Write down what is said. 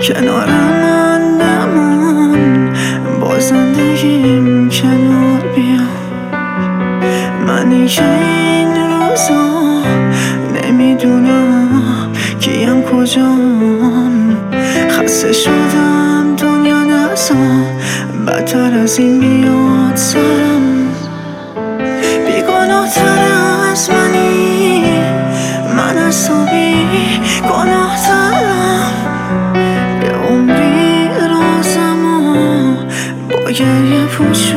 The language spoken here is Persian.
کنار من نمون، با زندگیم کنار بیا. منی که این روزا نمیدونم کیم کجام، خسته شدم دنیا نزا بدتر از این بیاد سرم. بیگناه تر از منی، من از تو بی گناه ترم. یه عمری رازمو با گریه پوش